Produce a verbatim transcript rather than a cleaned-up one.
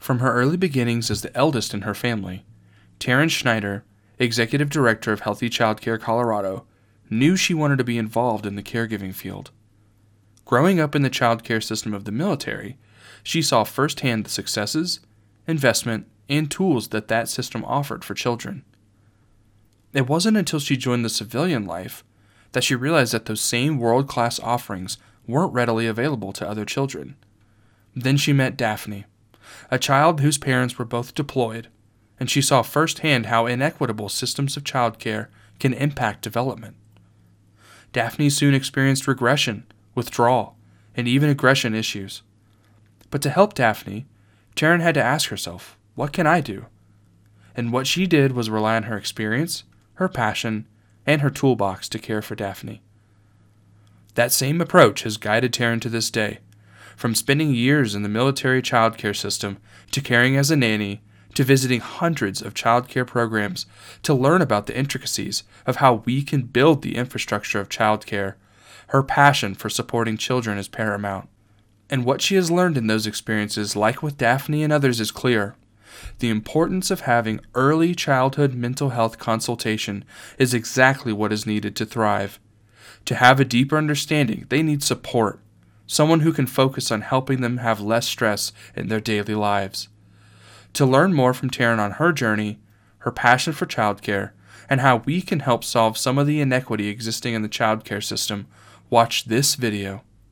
From her early beginnings as the eldest in her family, Taryn Schneider, Executive Director of Healthy Childcare Colorado, knew she wanted to be involved in the caregiving field. Growing up in the childcare system of the military, she saw firsthand the successes, investment, and tools that that system offered for children. It wasn't until she joined the civilian life that she realized that those same world-class offerings weren't readily available to other children. Then she met Daphne, a child whose parents were both deployed, and she saw firsthand how inequitable systems of childcare can impact development. Daphne soon experienced regression, withdrawal, and even aggression issues. But to help Daphne, Taryn had to ask herself, what can I do? And what she did was rely on her experience, her passion, and her toolbox to care for Daphne. That same approach has guided Taryn to this day, from spending years in the military childcare system to caring as a nanny to visiting hundreds of childcare programs to learn about the intricacies of how we can build the infrastructure of childcare. Her passion for supporting children is paramount. And what she has learned in those experiences, like with Daphne and others, is clear. The importance of having early childhood mental health consultation is exactly what is needed to thrive. To have a deeper understanding, they need support, someone who can focus on helping them have less stress in their daily lives. To learn more from Taryn on her journey, her passion for childcare, and how we can help solve some of the inequity existing in the childcare system, watch this video.